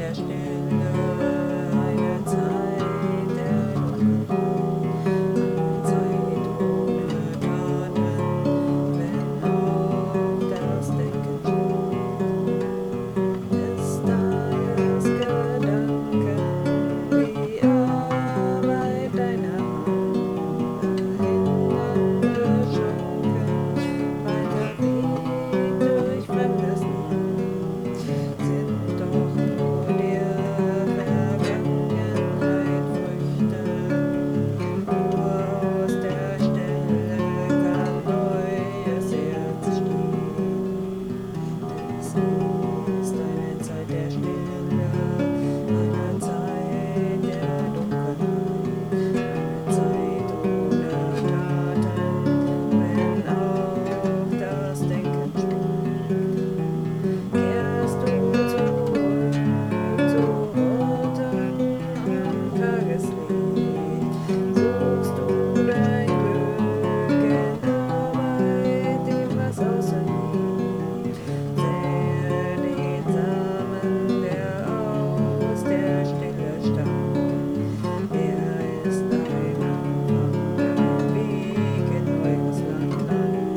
der Stille, eine Zeit der Dunkelheit, eine Zeit ohne Taten, wenn auch das Denken des Tages Gedanken, die Arbeit deiner Hand, dahinter geschunken, weiter Weg durch fremdes Land, sind doch nur der Vergangenheit Früchte. Nur aus der Stille kann neues Erz stehen. Es ist eine Zeit der Stille, eine Zeit der Dunkelheit, eine Zeit ohne Taten, wenn auch das Denken schwingt. Kehrst du zurück zu Worten am Tageslicht, suchst du dein Glück in Arbeit, dem was außen liegt. Sähe den Samen, der aus der Stille stammt. Er ist ein Anfang, ein Weg in neues Land.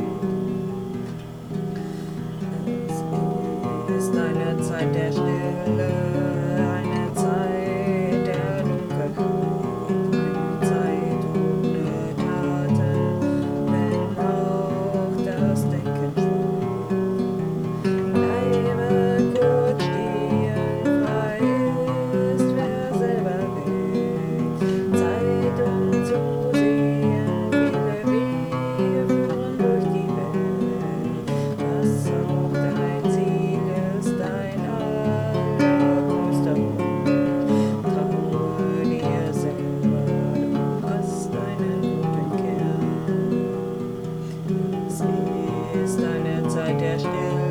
Es ist eine Zeit der Stille, eine Zeit der Dunkelheit, eine Zeit ohne Taten, wenn auch das Denken schwingt. Bleibe kurz stehen, frei ist, wer selber will. Zeit, um zu sehen, viele Wege führen durch die Welt. Was auch dein Ziel ist, dein allergrößter Wunsch. Traue dir selber, du hast einen guten Kern. Es ist eine Zeit der Stille.